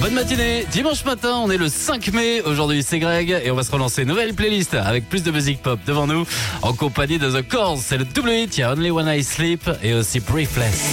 Bonne matinée, dimanche matin, on est le 5 mai, aujourd'hui c'est Greg et on va se relancer nouvelle playlist avec plus de musique pop devant nous en compagnie de The Corrs, c'est le double hit, il y a Only When I Sleep et aussi Breathless.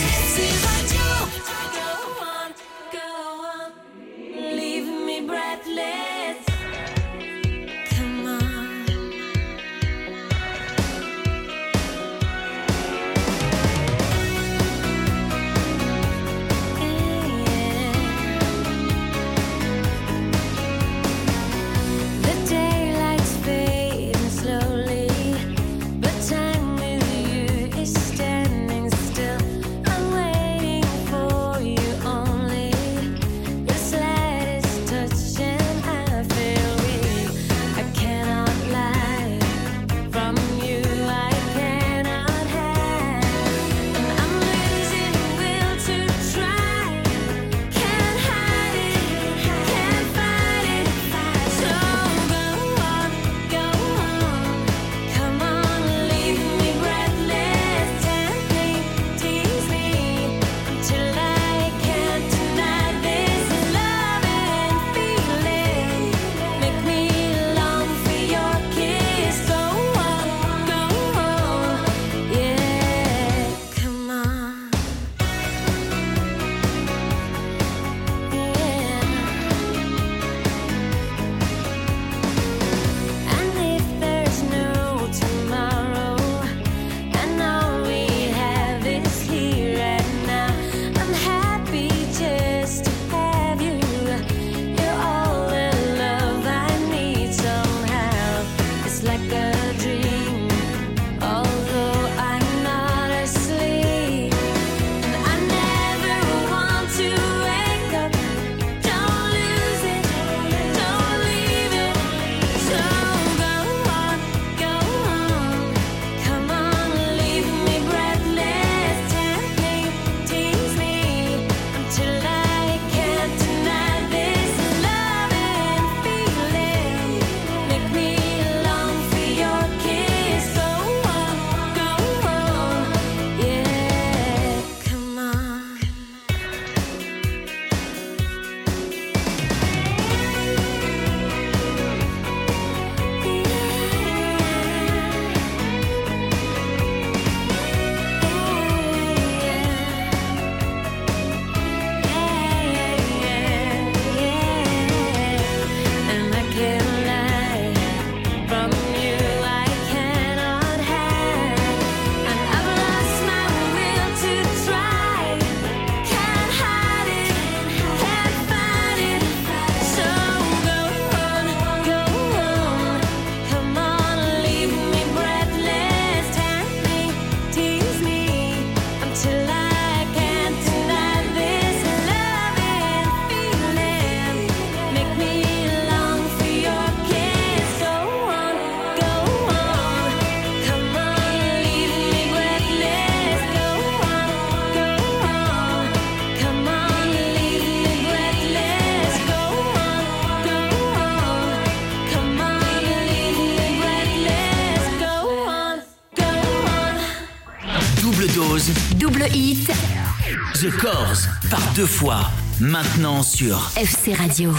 Double hit. The Corrs, par 2 fois, maintenant sur FC Radio.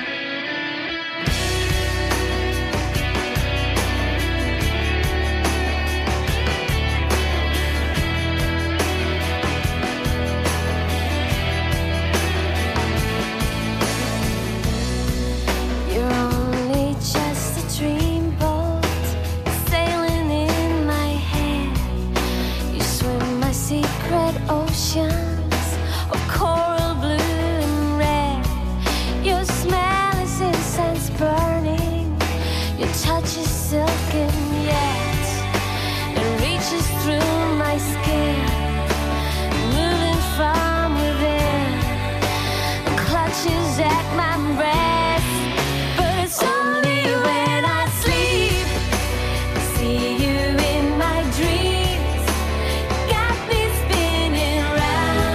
Oceans of coral blue and red. Your smell is incense burning. Your touch is silken yet it reaches through my skin, moving from within, clutches at my breast. But it's only when I sleep, I see you in my dreams. Got me spinning round.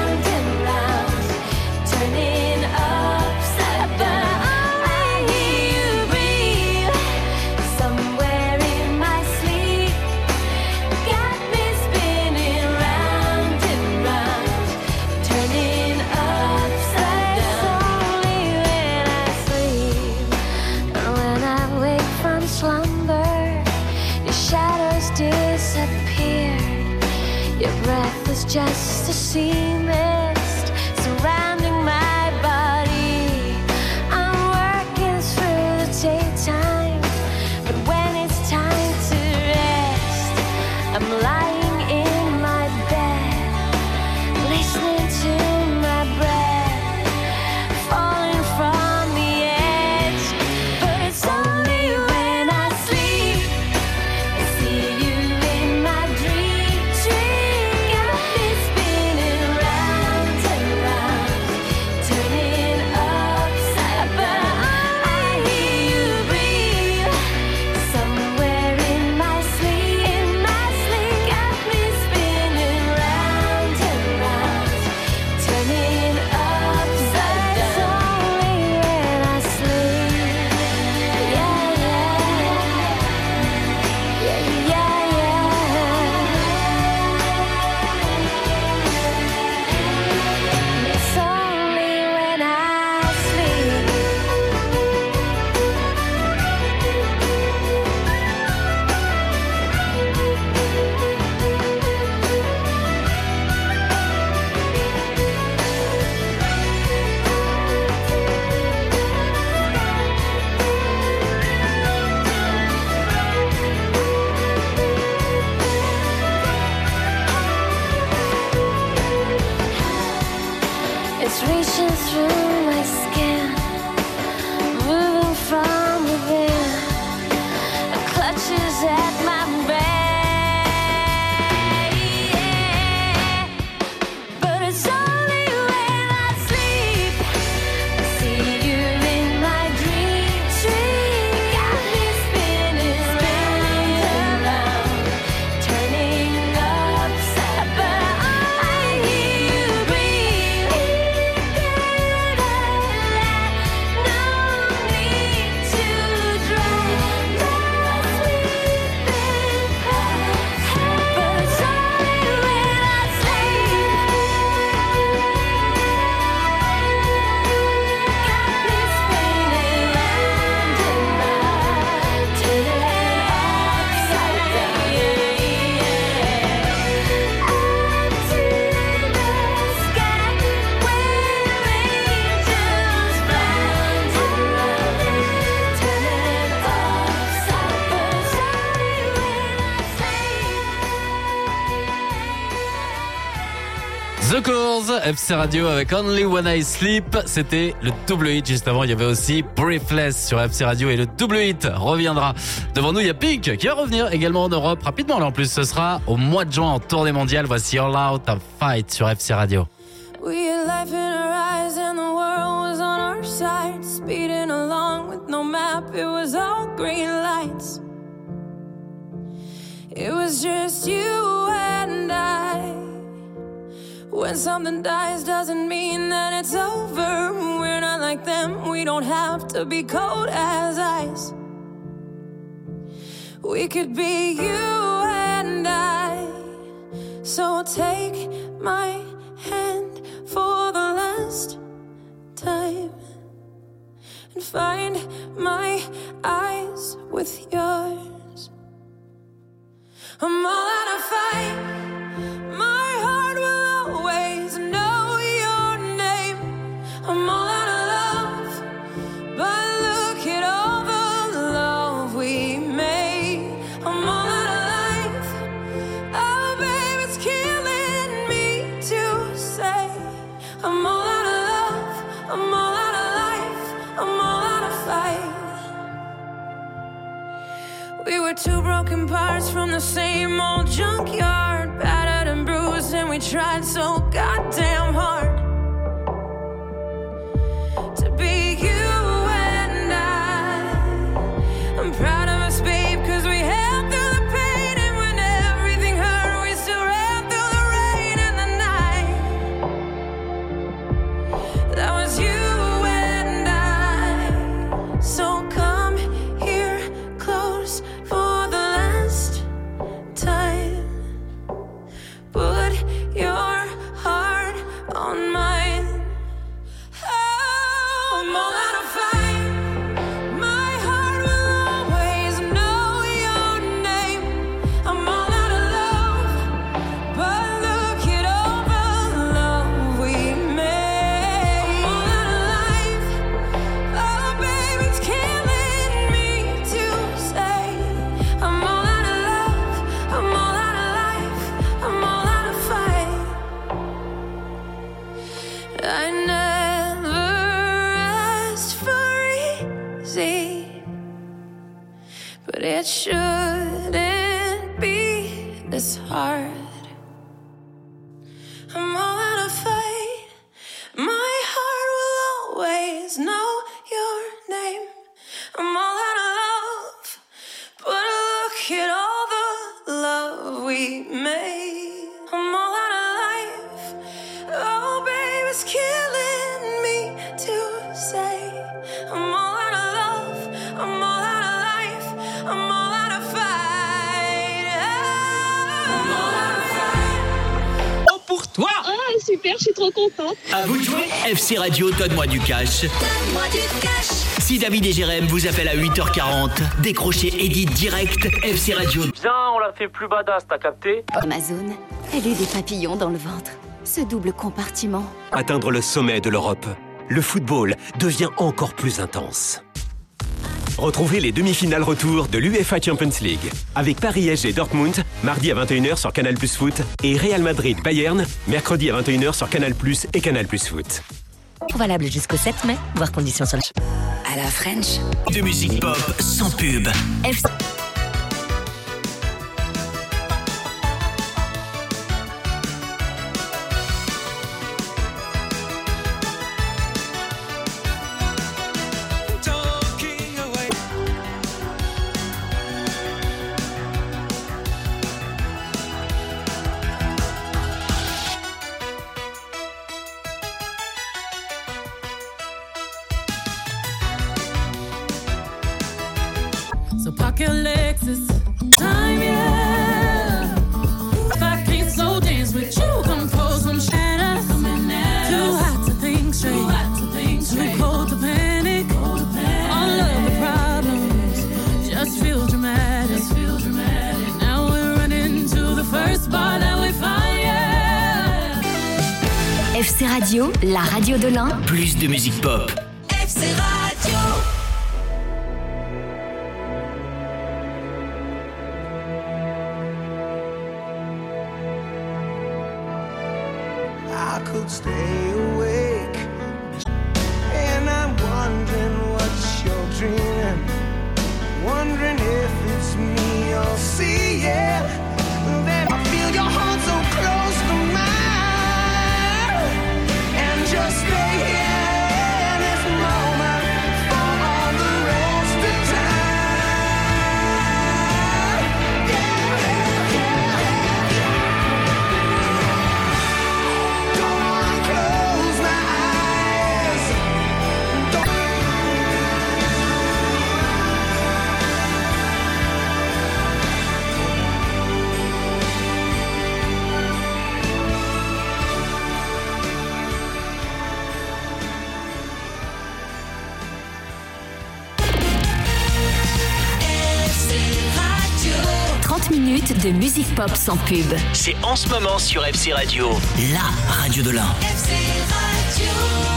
just a sea mist surrounding my body. I'm working through the daytime, but when it's time to rest, I'm lying in my bed, listening to my breath falling from the edge. But it's only when I sleep I see you in my dream. Got me spinning round and round, turning upside. But I hear you breathe somewhere in my sleep. Got me spinning round and round, turning upside down. It's only when I sleep. Yeah, yeah, yeah, yeah, yeah. It's only when I sleep. It's reaching through my skin, moving from within. It clutches at my brain. But it's only when I sleep I see you in my dream. Got me spinning round and round, turning upside. But I hear you breathe. No need to drown. But it's only when I sleep. Got me spinning round and round, turning upside down. Up to the sky where angels fly, turning upside. But it's only when I sleep. The Course, FC Radio avec Only When I Sleep. C'était le double hit. Juste avant, il y avait aussi Breathless sur FC Radio et le double hit reviendra. Devant nous, il y a Pink qui va revenir également en Europe rapidement. Là, en plus, ce sera au mois de juin en tournée mondiale. Voici All Out of Fight sur FC Radio. We had life in our eyes and the world was on our side. Speeding along with no map, it was all green lights. It was just you and I. When something dies doesn't mean that it's over. We're not like them, we don't have to be cold as ice. We could be you and I. So take my hand for the last time and find my eyes with yours. I'm all out of fight. My heart will always know your name. I'm all out of love, but look at all the love we made. I'm all out of life. Oh, babe, it's killing me to say. I'm all out of love. I'm all out of life. I'm all out of fight. We were two broken parts from the same old junkyard, battered and bruised, and we tried so goddamn hard to be you and I. I'm proud of us, babe, 'cause we held through the pain, and when everything hurt, we still ran through the rain and the night. That was you and I. So come here close for the last time. Put your heart on mine. Oh, I'm all out of fight. My heart will always know your name. I'm all out of love, but look at all I never asked for easy, but it shouldn't be this hard. I'm all out of fight. My heart will always know your name. I'm all out of love, but look at all the love we made. I'm all out of life. Oh, babe, it's killing me to say. I'm all out of love. I'm all out of life. I'm all out of fight. I'm all out of fight. Oh, pour toi! Ah, super, je suis trop contente. À vous de jouer. FC Radio, donne-moi du cash. Donne-moi du cash. Si David et Jérém vous appellent à 8h40, décrochez Edith direct, FC Radio. Viens, on la fait plus badass, t'as capté? Amazon, elle eut des papillons dans le ventre. Ce double compartiment. Atteindre le sommet de l'Europe. Le football devient encore plus intense. Retrouvez les demi-finales retour de l'UEFA Champions League avec Paris SG Dortmund, mardi à 21h sur Canal+ Foot et Real Madrid Bayern, mercredi à 21h sur Canal+ et Canal+ Foot. Valable jusqu'au 7 mai, voir conditions sur le... À la French. De musique pop sans pub. FC. So park your Lexus, time, yeah. If I can't slow dance with you, compose some shadow. Too hot to think straight, too cold to panic. All of the problems just feel dramatic. Now we're running to the first bar that we find, yeah. FC Radio, la radio de l'Ain. Plus de musique pop. FC Radio. I could stay awake, and I'm wondering what you're dreaming, wondering if it's me you'll see, yeah. Then I feel your heart so close to mine, and just stay here in this moment for all the rest of time. Don't wanna close my eyes. FC Radio. 30 minutes de musique pop sans pub. C'est en ce moment sur FC Radio, la radio de l'Ain. FC Radio.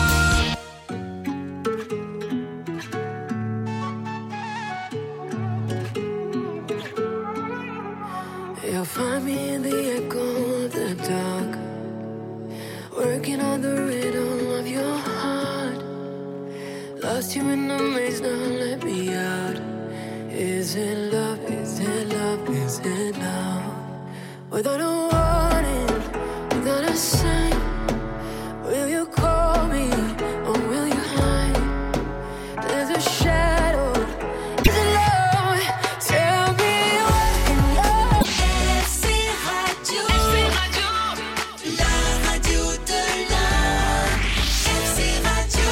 You'll find me in the echo of the dark, working on the rhythm of your heart. Lost you in the maze, now let me out. Is it love? Is it love? Is it love? Without a warning, without a sign, will you call me or will you hide? There's a shadow. Is it love? Tell me what in love. FC Radio. La radio de l'Ain. FC Radio.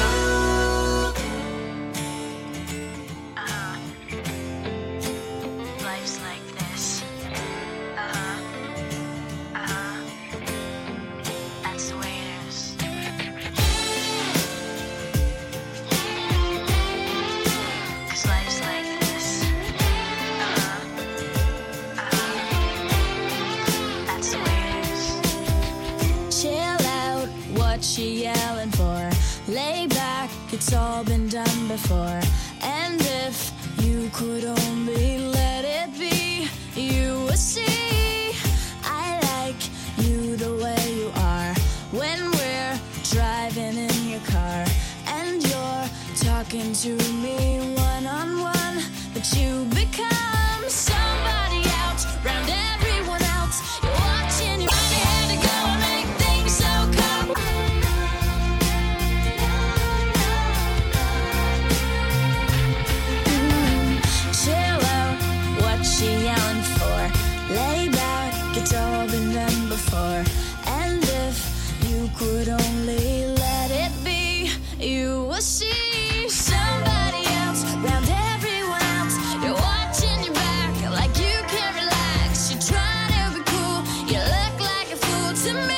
Life's like this. That's the way it is. 'Cause life's like this. That's the way it is. Chill out, what you yelling for? Lay back, it's all been done before. And if you could only let it be, you would see I like you the way you are. When we're driving talking to me one-on-one, but you become somebody else, round everyone else. You're watching your money had to go and make things so chill out, what she yelling for? Lay back, it's all been done before. And if you could only let it be, you will see somebody else, round everyone else. You're watching your back like you can't relax. You're trying to be cool, you look like a fool to me.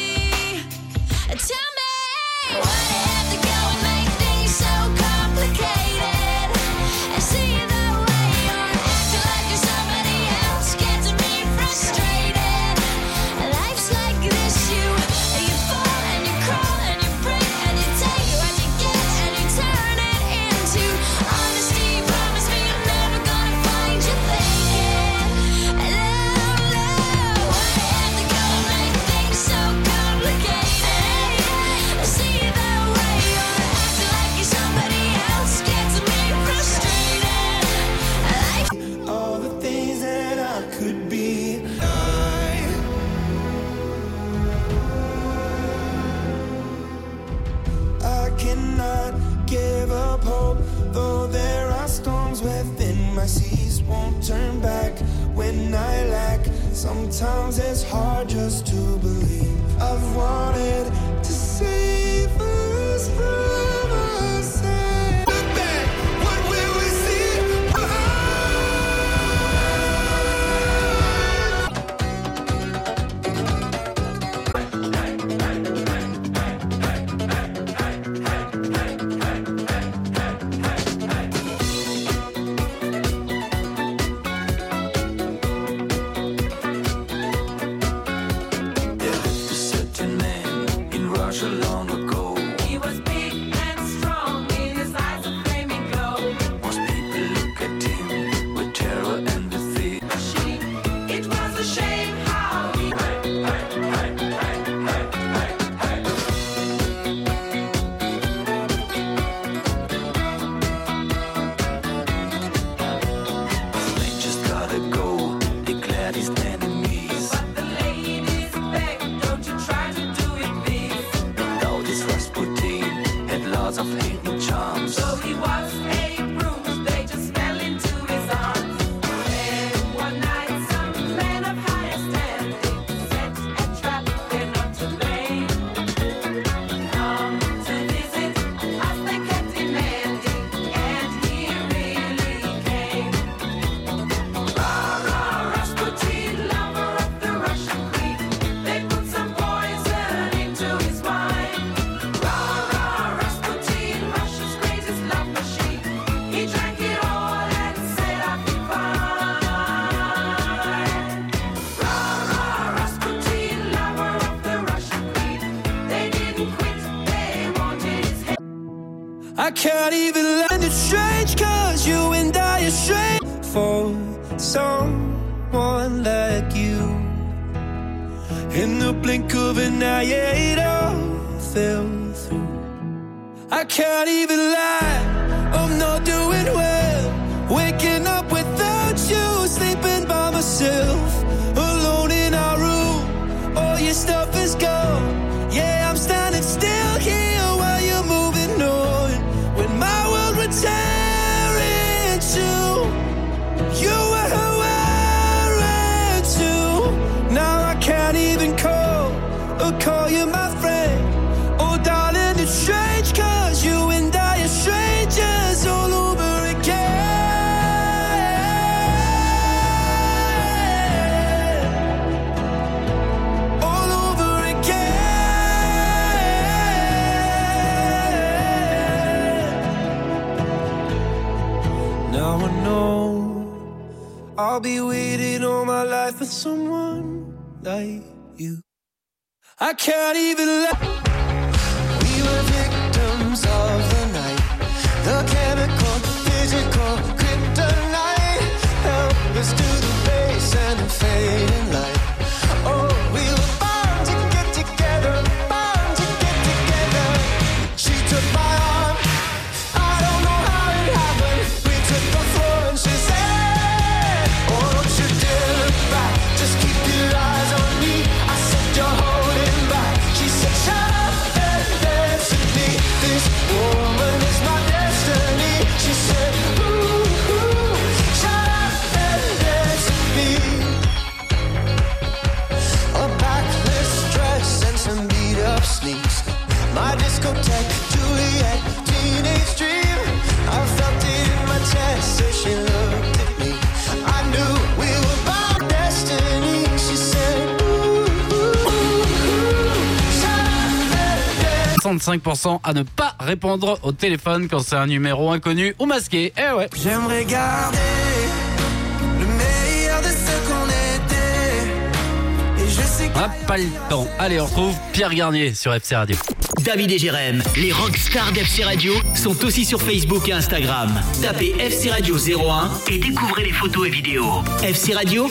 Tell me why you have to go and make things so complicated. And see you that way, you're acting like you're somebody else, getting me frustrated. Life's like this, you fall and you crawl and you break and you take what you get and you turn it into honesty. Promise me you're never gonna find your thinking. Why you have to go and make things so complicated? See you that way, you're acting like you're somebody else, getting me frustrated. All the things that I could be. I cannot give up hope, though there are storms within my seas. Won't turn back when I lack. Sometimes it's hard just to believe. I've wanted to save us from ourselves. Look back, what will we see? Certain man in Russia long ago. He was big and strong, in his eyes a flaming glow. Most people look at him with terror and with fear. It was a shame how he They just gotta go, declared his enemies. But the ladies beg, don't you try to do it, please. Now this Rasputin had lots of hidden charms. So he was a bruise, they just fell into his arms. And one night some man of higher standing set a trap, they're not to blame. Come to visit us, they kept demanding, and he really came. Rasputin, lover of the Russian queen, they put some poison into his wine. Rasputin, Russia's greatest love machine. He drank it all and said, "I feel fine." Rasputin, lover of the Russian queen, they didn't quit, they wanted his head. I can't even land it strange, cause you and I are strange for someone like you. In the blink of an eye, it all fell through. I can't even lie, I'm not doing well. Waking up without you, sleeping by myself, alone in our room. All your stuff is gone. Yeah, I'm standing still here while you're moving on. When my world would tear into, you were wearing too. Now I can't even call you my friend. Oh darling, it's strange, cause you and I are strangers all over again. All over again. Now I know I'll be waiting all my life for someone like you. I can't even let. We were victims of the night. The chemical, physical, kryptonite. Help us to the base and the fading light. Oh, we were bound to get together, bound to get together. She took my arm, I don't My discotheque, Juliet, teenage dream. I felt it in my chest as she looked at me. I knew we were bound destiny. She said, ooh, ooh, ooh. 65% à ne pas répondre au téléphone quand c'est un numéro inconnu ou masqué. Eh ouais. J'aimerais garder le meilleur de ce qu'on était. Et je sais On n'a pas le temps. Allez, on retrouve Pierre Garnier sur FC Radio. David et Jérém, les rockstars d'FC Radio, sont aussi sur Facebook et Instagram. Tapez FC Radio 01 et découvrez les photos et vidéos. FC Radio,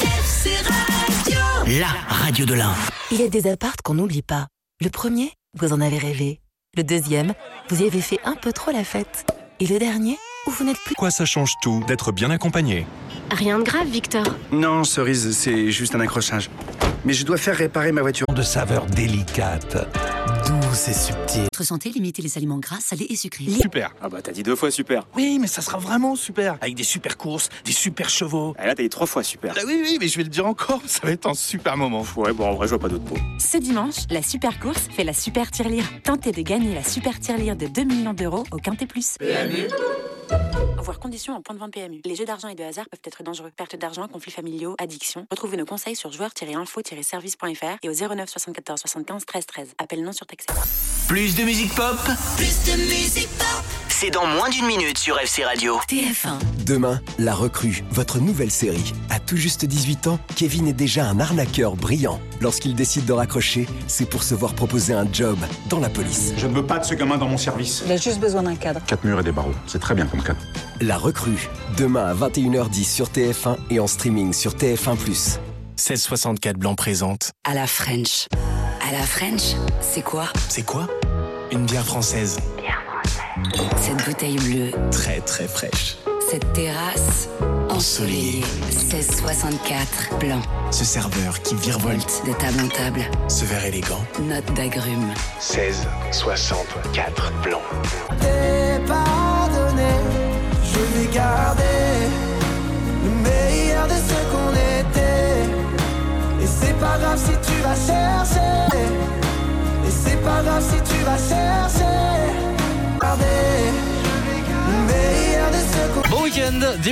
la radio de l'Ain. Il y a des apparts qu'on n'oublie pas. Le premier, vous en avez rêvé. Le deuxième, vous y avez fait un peu trop la fête. Et le dernier, où vous n'êtes plus... Quoi, ça change tout d'être bien accompagné. Rien de grave, Victor. Non, Cerise, c'est juste un accrochage. Mais je dois faire réparer ma voiture. De saveurs délicates, douces et subtiles. Votre santé, limitez les aliments gras, salés et sucrés. Super. Ah bah t'as dit 2 fois super. Oui, mais ça sera vraiment super. Avec des super courses, des super chevaux. Ah là t'as dit 3 fois super. Ah oui, mais je vais le dire encore. Ça va être un super moment. Ouais, bon, en vrai, je vois pas d'autres mots. Ce dimanche, la super course fait la super tirelire. Tentez de gagner la super tirelire de 2 millions d'euros au Quintet Plus. PMU. Voir conditions en point de vente PMU. Les jeux d'argent et de hasard peuvent être dangereux. Perte d'argent, conflits familiaux, addiction. Retrouvez nos conseils sur joueurs-info-service.fr et au 09 74 75 13 13. Appel non surtaxé. Plus de musique pop, Plus de musique pop. c'est dans moins d'1 minute sur FC Radio. TF1. Demain, La Recrue, votre nouvelle série. À tout juste 18 ans, Kevin est déjà un arnaqueur brillant. Lorsqu'il décide de raccrocher, c'est pour se voir proposer un job dans la police. Je ne veux pas de ce gamin dans mon service. Il a juste besoin d'un cadre. 4 murs et des barreaux, c'est très bien comme cadre. La Recrue, demain à 21h10 sur TF1 et en streaming sur TF1+. 1664 Blanc présente. À la French. À la French, c'est quoi? C'est quoi? Une bière française. Cette bouteille bleue, Très très fraîche. cette terrasse ensoleillée. 1664 blanc. Ce serveur qui virevolte. De table en table, Ce verre élégant. note d'agrumes. 1664 Blanc. t'es pardonné. Je vais garder le meilleur de ce qu'on était. Et c'est pas grave si tu vas chercher. Et c'est pas grave si tu vas chercher. Garder le meilleur de ce qu'on Bon week-end.